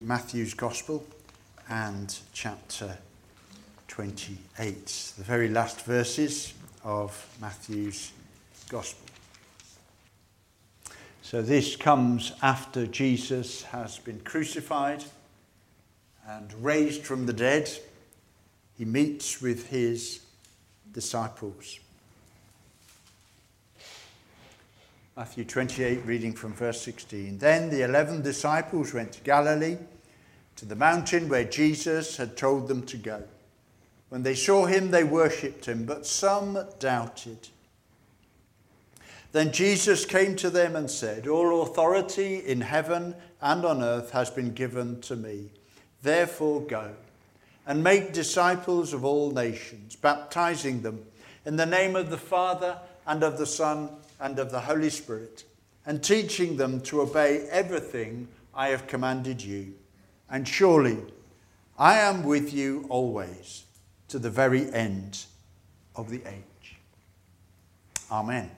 Matthew's Gospel and chapter 28, the very last verses of Matthew's Gospel. So this comes after Jesus has been crucified and raised from the dead. He meets with his disciples. Matthew 28, reading from verse 16. Then the 11 disciples went to Galilee, to the mountain where Jesus had told them to go. When they saw him, they worshipped him, but some doubted. Then Jesus came to them and said, "All authority in heaven and on earth has been given to me. Therefore go and make disciples of all nations, baptizing them in the name of the Father and of the Son and of the Holy Spirit, and teaching them to obey everything I have commanded you. And surely I am with you always, to the very end of the age." Amen.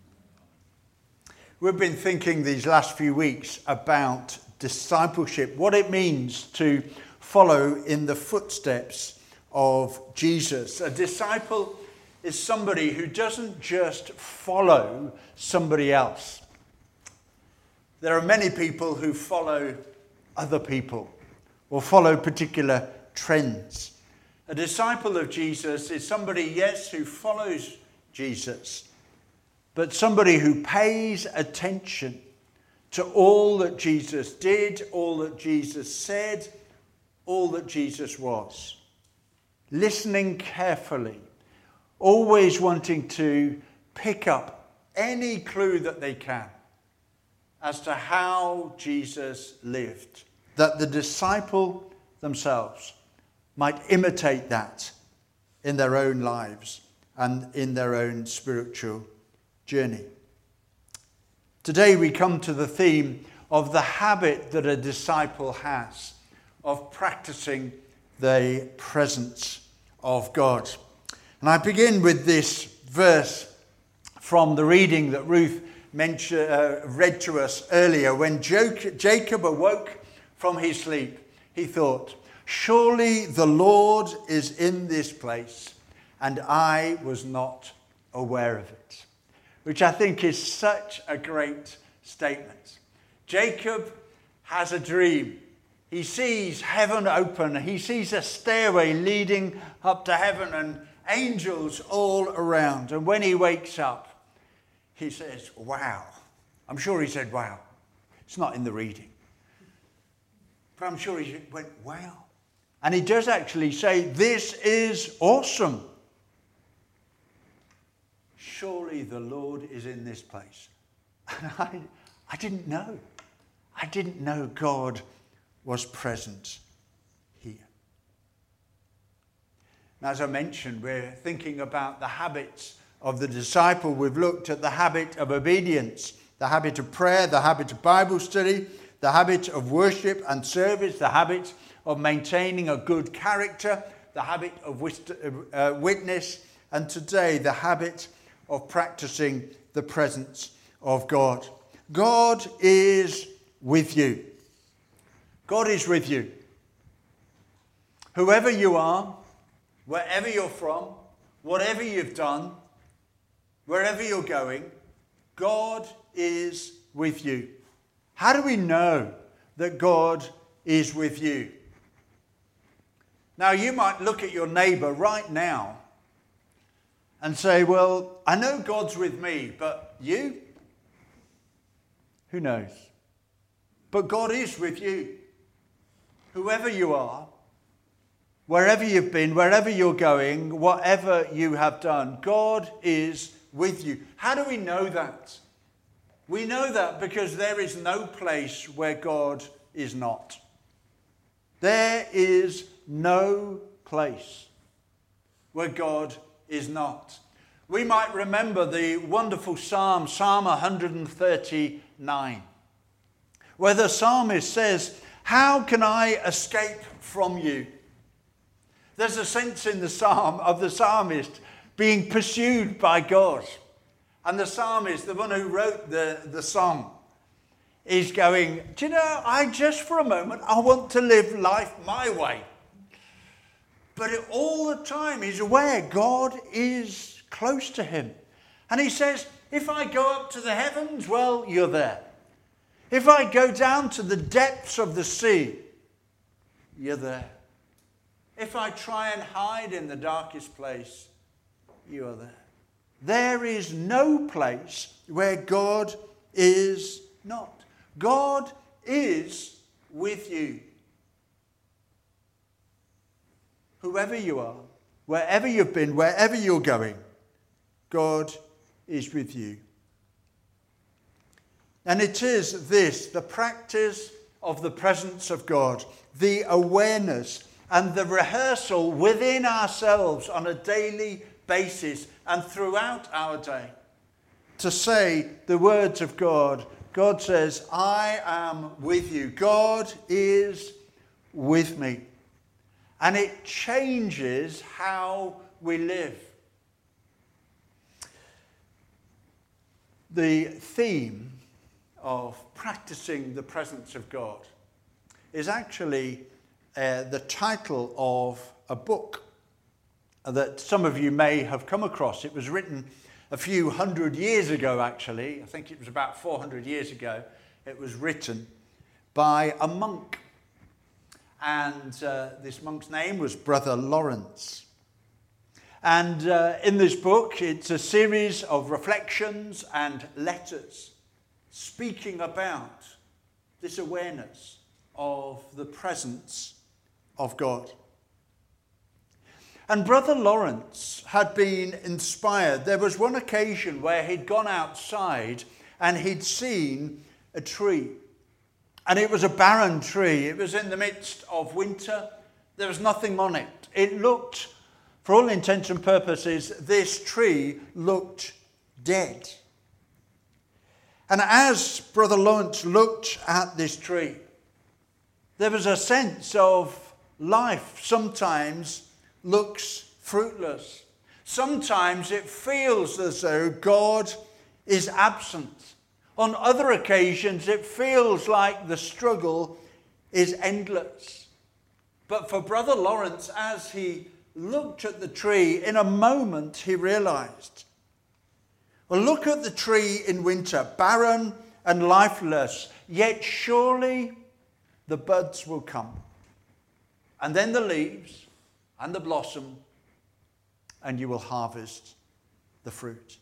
We've been thinking these last few weeks about discipleship, what it means to follow in the footsteps of Jesus. A disciple is somebody who doesn't just follow somebody else. There are many people who follow other people or follow particular trends. A disciple of Jesus is somebody, yes, who follows Jesus, but somebody who pays attention to all that Jesus did, all that Jesus said, all that Jesus was. Listening carefully, always wanting to pick up any clue that they can as to how Jesus lived, that the disciple themselves might imitate that in their own lives and in their own spiritual journey. Today we come to the theme of the habit that a disciple has of practicing the presence of God. And I begin with this verse from the reading that Ruth read to us earlier. When Jacob awoke from his sleep, he thought, "Surely the Lord is in this place, and I was not aware of it." Which I think is such a great statement. Jacob has a dream. He sees heaven open. He sees a stairway leading up to heaven and angels all around. And when he wakes up, he says, "Wow." I'm sure he said, "Wow." It's not in the reading. But I'm sure he went, "Wow." And he does actually say, "This is awesome. Surely the Lord is in this place." And I didn't know. I didn't know God was present here. Now, as I mentioned, we're thinking about the habits of the disciple. We've looked at the habit of obedience, the habit of prayer, the habit of Bible study, the habit of worship and service, the habit of maintaining a good character, the habit of witness, and today the habit of practicing the presence of God. God is with you. God is with you. Whoever you are, wherever you're from, whatever you've done, wherever you're going, God is with you. How do we know that God is with you? Now, you might look at your neighbour right now and say, "Well, I know God's with me, but you? Who knows?" But God is with you. Whoever you are, wherever you've been, wherever you're going, whatever you have done, God is with you. How do we know that? We know that because there is no place where God is not. There is no place where God is not. We might remember the wonderful Psalm 139, where the psalmist says, "How can I escape from you?" There's a sense in the psalm of the psalmist being pursued by God. And the psalmist, the one who wrote the song, is going, do you know, for a moment, I want to live life my way. But all the time he's aware God is close to him. And he says, if I go up to the heavens, well, you're there. If I go down to the depths of the sea, you're there. If I try and hide in the darkest place, you are there. There is no place where God is not. God is with you. Whoever you are, wherever you've been, wherever you're going, God is with you. And it is this, the practice of the presence of God, the awareness and the rehearsal within ourselves on a daily basis and throughout our day, to say the words of God. God says, I am with you. God is with me. And it changes how we live. The theme of practicing the presence of God is actually the title of a book that some of you may have come across. It was written a few hundred years ago, actually. I think it was about 400 years ago. It was written by a monk. And this monk's name was Brother Lawrence. And in this book, it's a series of reflections and letters speaking about this awareness of the presence of God. And Brother Lawrence had been inspired. There was one occasion where he'd gone outside and he'd seen a tree. And it was a barren tree. It was in the midst of winter. There was nothing on it. It looked, for all intents and purposes, this tree looked dead. And as Brother Lawrence looked at this tree, there was a sense of life sometimes looks fruitless. Sometimes it feels as though God is absent. On other occasions, it feels like the struggle is endless. But for Brother Lawrence, as he looked at the tree, in a moment he realized, well, look at the tree in winter, barren and lifeless, yet surely the buds will come. And then the leaves and the blossom, and you will harvest the fruit.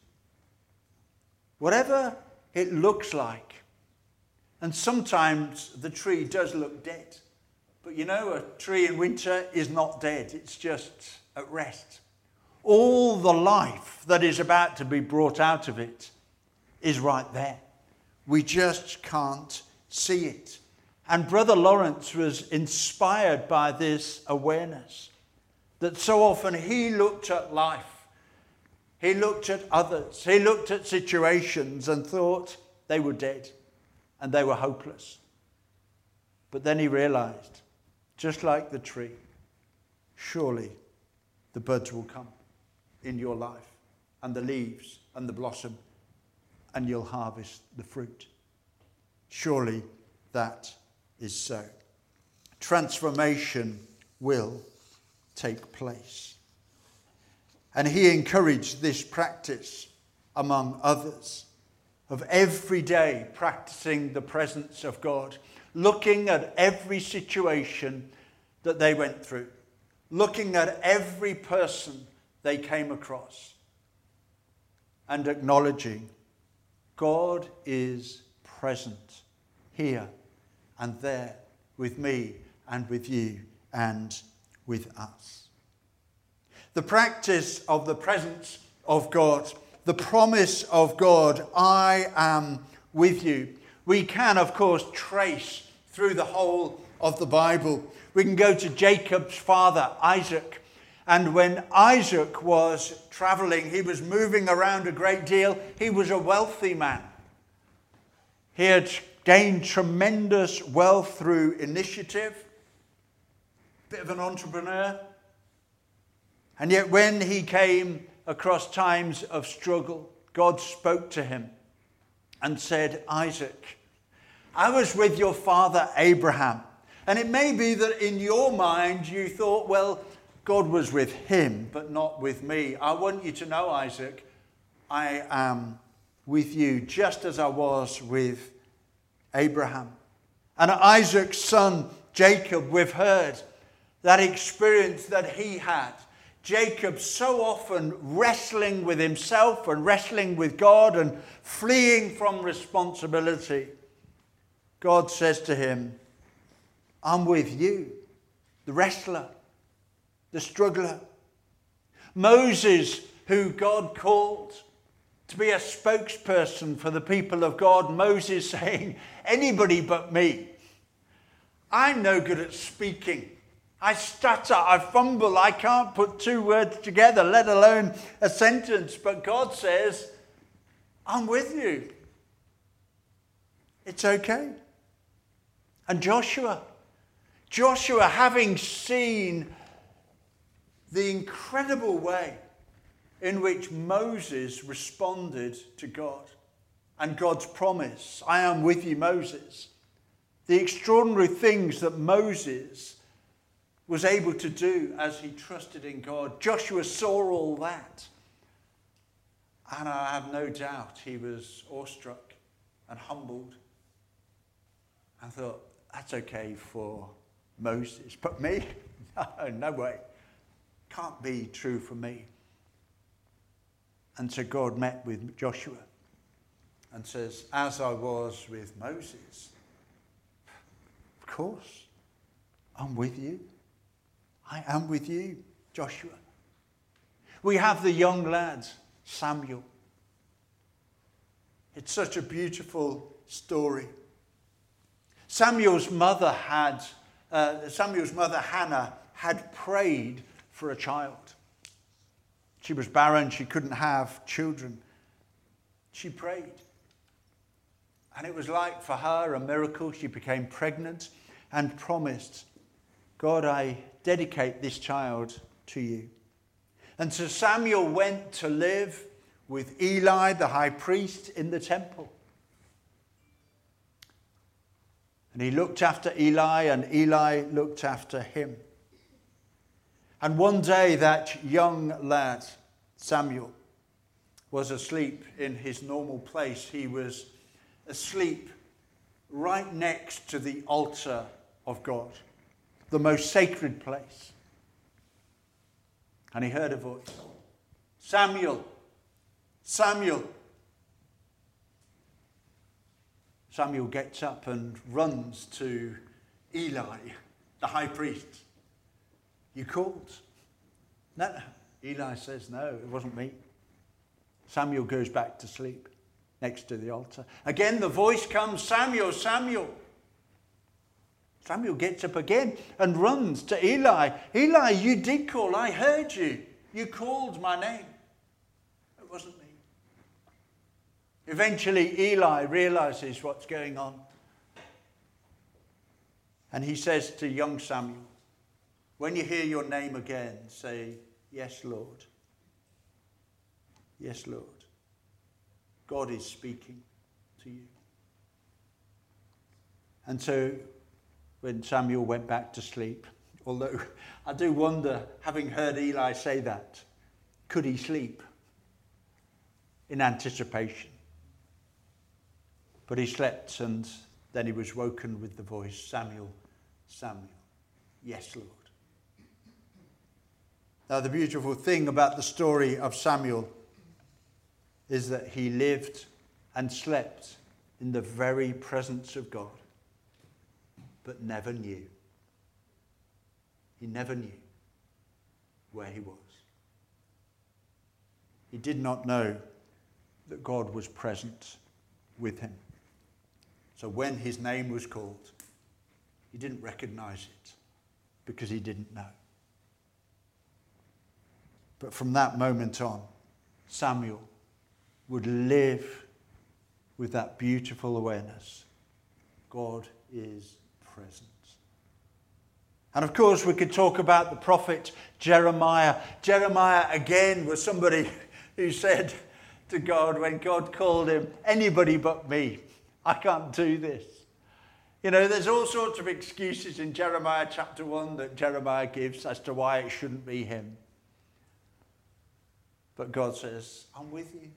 Whatever it looks like, and sometimes the tree does look dead. But you know, a tree in winter is not dead, it's just at rest. All the life that is about to be brought out of it is right there. We just can't see it. And Brother Lawrence was inspired by this awareness that so often he looked at life, he looked at others, he looked at situations and thought they were dead and they were hopeless. But then he realized, just like the tree, surely the buds will come in your life, and the leaves and the blossom, and you'll harvest the fruit. Surely that is so. Transformation will take place. And he encouraged this practice among others of every day practicing the presence of God, looking at every situation that they went through, looking at every person they came across, and acknowledging God is present here and there with me and with you and with us. The practice of the presence of God, the promise of God, I am with you. We can, of course, trace through the whole of the Bible. We can go to Jacob's father, Isaac. And when Isaac was traveling, he was moving around a great deal. He was a wealthy man. He had gained tremendous wealth through initiative, bit of an entrepreneur. And yet when he came across times of struggle, God spoke to him and said, Isaac, I was with your father Abraham. And it may be that in your mind you thought, well, God was with him, but not with me. I want you to know, Isaac, I am with you just as I was with Abraham. And Isaac's son, Jacob, we've heard that experience that he had. Jacob so often wrestling with himself and wrestling with God and fleeing from responsibility. God says to him, I'm with you, the wrestler, the struggler. Moses, who God called to be a spokesperson for the people of God, Moses saying, anybody but me. I'm no good at speaking. I stutter, I fumble, I can't put two words together, let alone a sentence. But God says, I'm with you. It's okay. And Joshua, having seen the incredible way in which Moses responded to God and God's promise, I am with you, Moses. The extraordinary things that Moses was able to do as he trusted in God. Joshua saw all that. And I have no doubt he was awestruck and humbled. I thought, that's okay for Moses. But me? No way. Can't be true for me. And so God met with Joshua and says, as I was with Moses, of course, I'm with you. I am with you, Joshua. We have the young lad, Samuel. It's such a beautiful story. Samuel's mother, Hannah, had prayed for a child. She was barren. She couldn't have children. She prayed. And it was like for her a miracle. She became pregnant and promised, God, I dedicate this child to you. And so Samuel went to live with Eli, the high priest, in the temple. And he looked after Eli, and Eli looked after him. And one day that young lad, Samuel, was asleep in his normal place. He was asleep right next to the altar of God, the most sacred place. And he heard a voice, Samuel, Samuel. Samuel gets up and runs to Eli, the high priest. You called? No. Eli says, no, it wasn't me. Samuel goes back to sleep next to the altar. Again, the voice comes, Samuel, Samuel. Samuel gets up again and runs to Eli. Eli, you did call. I heard you. You called my name. It wasn't me. Eventually, Eli realizes what's going on. And he says to young Samuel, when you hear your name again, say, yes, Lord. Yes, Lord. God is speaking to you. And so when Samuel went back to sleep, although I do wonder, having heard Eli say that, could he sleep in anticipation? But he slept, and then he was woken with the voice, Samuel, Samuel. Yes, Lord. Now, the beautiful thing about the story of Samuel is that he lived and slept in the very presence of God, but never knew. He never knew where he was. He did not know that God was present with him. So when his name was called, he didn't recognize it because he didn't know. But from that moment on, Samuel would live with that beautiful awareness. God is present. And of course, we could talk about the prophet Jeremiah. Jeremiah, again, was somebody who said to God, when God called him, anybody but me. I can't do this. You know, there's all sorts of excuses in Jeremiah chapter 1 that Jeremiah gives as to why it shouldn't be him. But God says, I'm with you.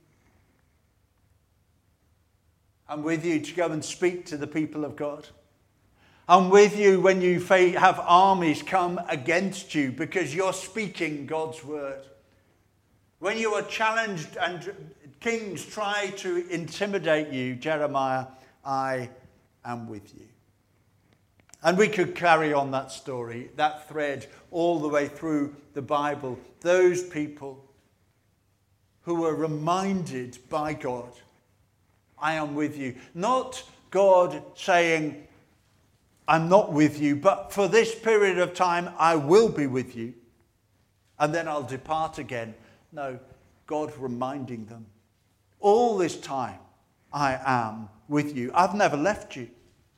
I'm with you to go and speak to the people of God. I'm with you when you have armies come against you because you're speaking God's word. When you are challenged and kings try to intimidate you, Jeremiah, I am with you. And we could carry on that story, that thread, all the way through the Bible. Those people who were reminded by God, I am with you. Not God saying, I'm not with you, but for this period of time, I will be with you. And then I'll depart again. No, God reminding them, all this time, I am with you. I've never left you.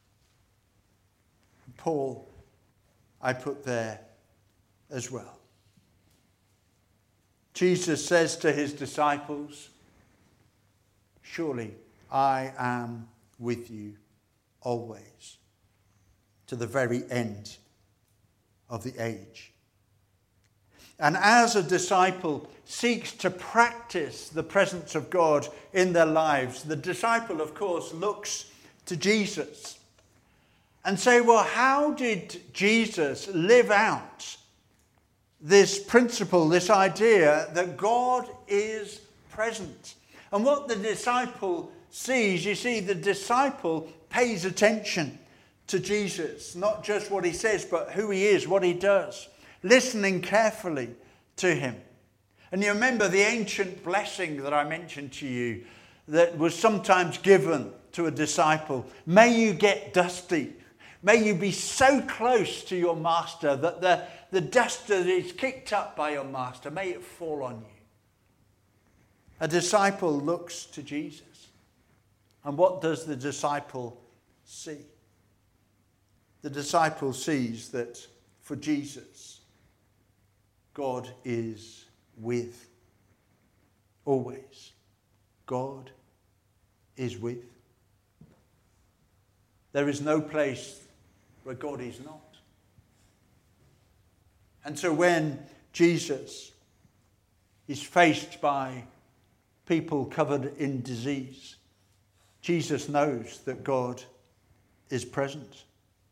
Paul, I put there as well. Jesus says to his disciples, surely I am with you always, to the very end of the age. And as a disciple seeks to practice the presence of God in their lives, the disciple, of course, looks to Jesus and say, well, how did Jesus live out this principle, this idea that God is present? And what the disciple sees, you see, the disciple pays attention to Jesus, not just what he says, but who he is, what he does, listening carefully to him. And you remember the ancient blessing that I mentioned to you that was sometimes given to a disciple. May you get dusty. May you be so close to your master that the dust that is kicked up by your master, may it fall on you. A disciple looks to Jesus. And what does the disciple see? The disciple sees that for Jesus, God is with. Always. God is with. There is no place where God is not. And so when Jesus is faced by people covered in disease, Jesus knows that God is present.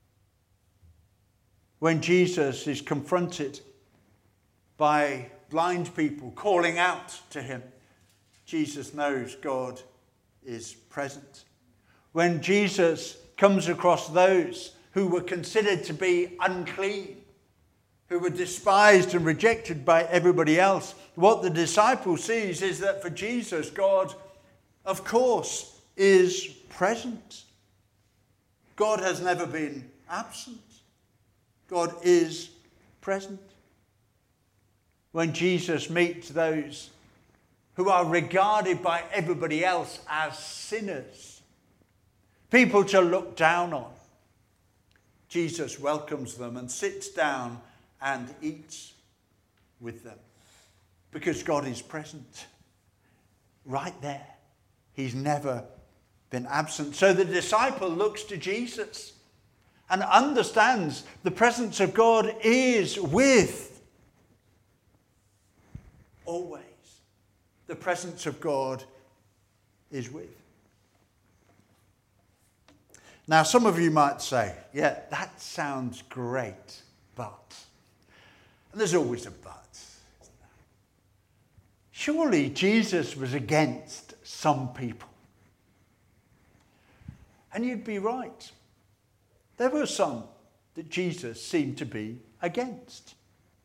When Jesus is confronted by blind people calling out to him, Jesus knows God is present. When Jesus comes across those who were considered to be unclean, who were despised and rejected by everybody else, what the disciple sees is that for Jesus, God, of course, is present. God has never been absent. God is present. When Jesus meets those who are regarded by everybody else as sinners, people to look down on, Jesus welcomes them and sits down and eats with them. Because God is present. Right there. He's never been absent. So the disciple looks to Jesus and understands the presence of God is with. Always. The presence of God is with. Now, some of you might say, yeah, that sounds great, but... And there's always a but, isn't there? Surely Jesus was against some people. And you'd be right. There were some that Jesus seemed to be against.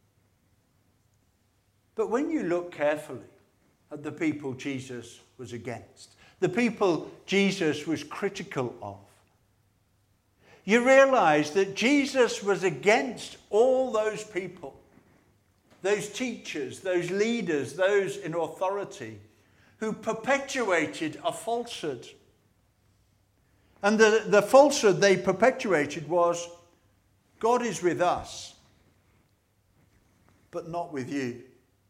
But when you look carefully at the people Jesus was against, the people Jesus was critical of, you realize that Jesus was against all those people, those teachers, those leaders, those in authority, who perpetuated a falsehood. And the falsehood they perpetuated was, God is with us, but not with you,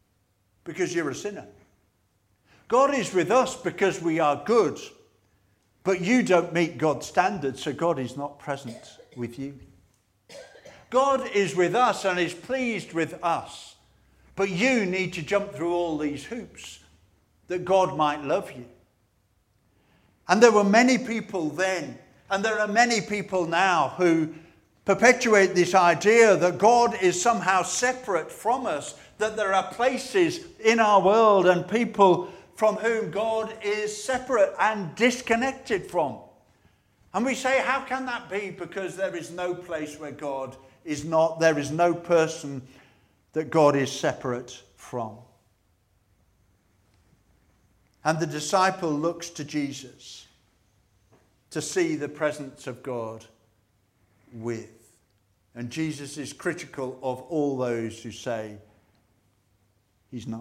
because you're a sinner. God is with us because we are good, But you don't meet God's standards, so God is not present with you. God is with us and is pleased with us. But you need to jump through all these hoops that God might love you. And there were many people then, and there are many people now who perpetuate this idea that God is somehow separate from us, that there are places in our world and people from whom God is separate and disconnected from. And we say, how can that be? Because there is no place where God is not. There is no person that God is separate from. And the disciple looks to Jesus to see the presence of God with. And Jesus is critical of all those who say he's not.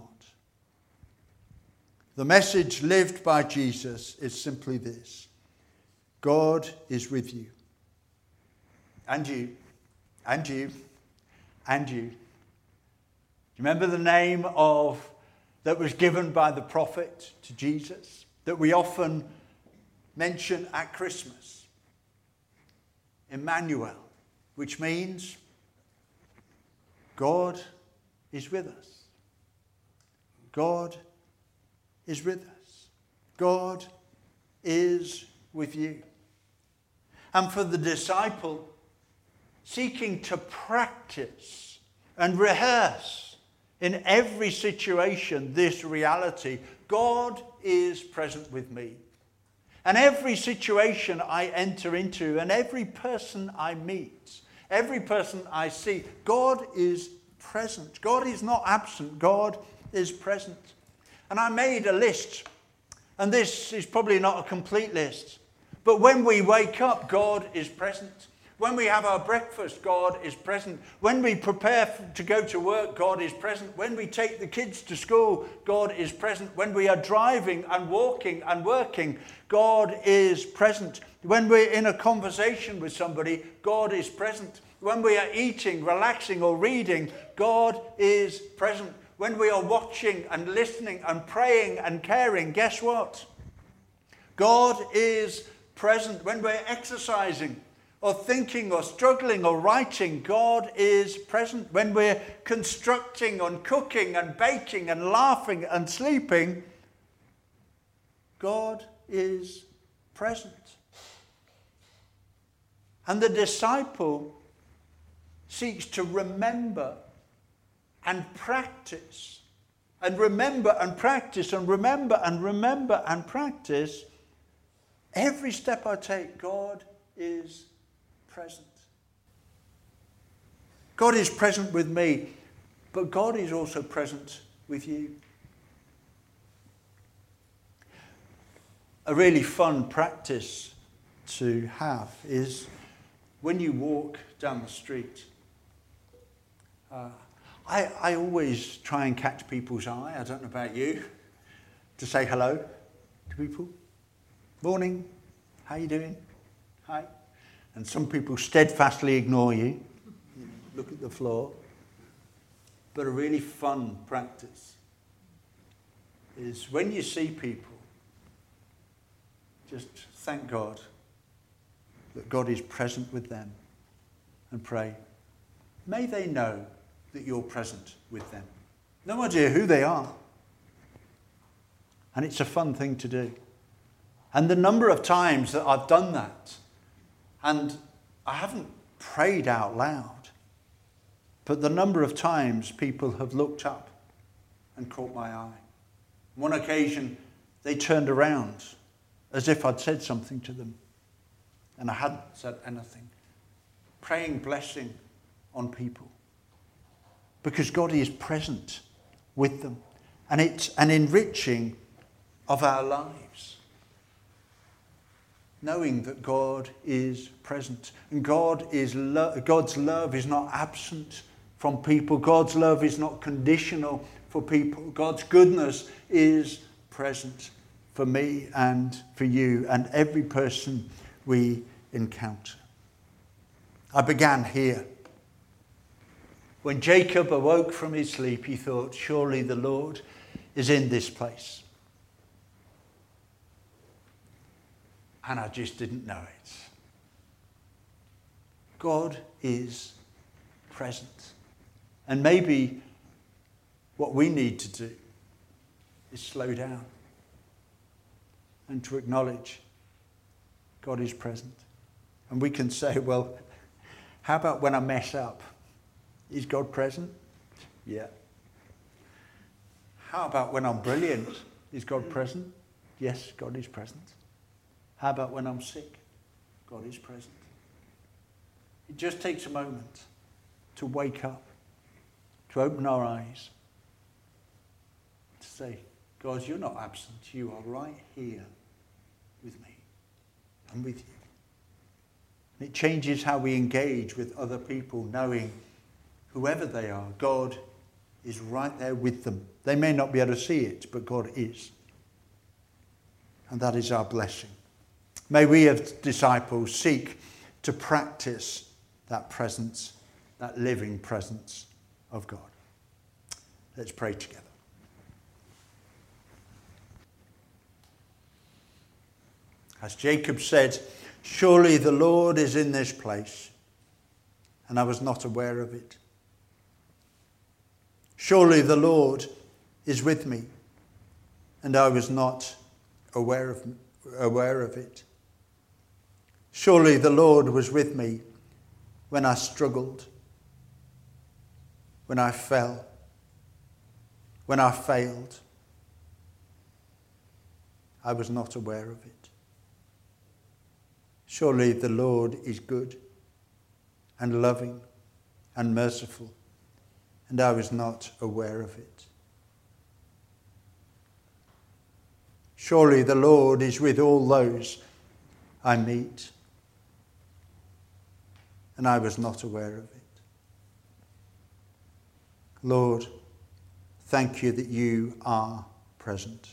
The message lived by Jesus is simply this: God is with you. And you. And you. And you. Do you remember the name that was given by the prophet to Jesus, that we often mention at Christmas? Emmanuel, which means God is with us. God is with us. God is with you. And for the disciple, seeking to practice and rehearse in every situation this reality: God is present with me. And every situation I enter into, and every person I meet, every person I see, God is present. God is not absent. God is present. And I made a list, and this is probably not a complete list, but when we wake up, God is present. When we have our breakfast, God is present. When we prepare to go to work, God is present. When we take the kids to school, God is present. When we are driving and walking and working, God is present. When we're in a conversation with somebody, God is present. When we are eating, relaxing, or reading, God is present. When we are watching and listening and praying and caring, guess what? God is present. When we're exercising or thinking or struggling or writing, God is present. When we're constructing and cooking and baking and laughing and sleeping, God is present. And the disciple seeks to remember and practice, and remember and practice, and remember and remember and practice. Every step I take, God is present. God is present with me, but God is also present with you. A really fun practice to have is when you walk down the street. I always try and catch people's eye, I don't know about you, to say hello to people. Morning, how you doing? Hi. And some people steadfastly ignore you, look at the floor. But a really fun practice is when you see people, just thank God that God is present with them and pray, may they know that you're present with them. No idea who they are. And it's a fun thing to do. And the number of times that I've done that, and I haven't prayed out loud, but the number of times people have looked up and caught my eye. One occasion, they turned around as if I'd said something to them, and I hadn't said anything. Praying blessing on people. Because God is present with them. And it's an enriching of our lives. Knowing that God is present. And God's love is not absent from people. God's love is not conditional for people. God's goodness is present for me and for you and every person we encounter. I began here. When Jacob awoke from his sleep, he thought, surely the Lord is in this place. and I just didn't know it. God is present. And maybe what we need to do is slow down and to acknowledge God is present. And we can say, well, how about when I mess up? Is God present? Yeah. How about when I'm brilliant? Is God present? Yes, God is present. How about when I'm sick? God is present. It just takes a moment to wake up, to open our eyes, to say, God, you're not absent. You are right here with me. I'm with you. And it changes how we engage with other people, knowing whoever they are, God is right there with them. They may not be able to see it, but God is. And that is our blessing. May we as disciples seek to practice that presence, that living presence of God. Let's pray together. As Jacob said, surely the Lord is in this place, and I was not aware of it. Surely the Lord is with me, and I was not aware of it. Surely the Lord was with me when I struggled, when I fell, when I failed. I was not aware of it. Surely the Lord is good and loving and merciful, and I was not aware of it. Surely the Lord is with all those I meet, and I was not aware of it. Lord, thank you that you are present.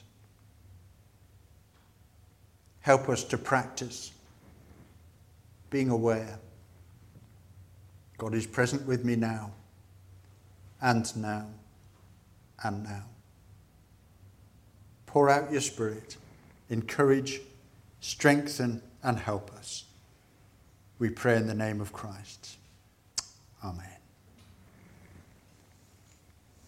Help us to practice being aware. God is present with me now, and now, and now. Pour out your Spirit, encourage, strengthen, and help us. We pray in the name of Christ. Amen.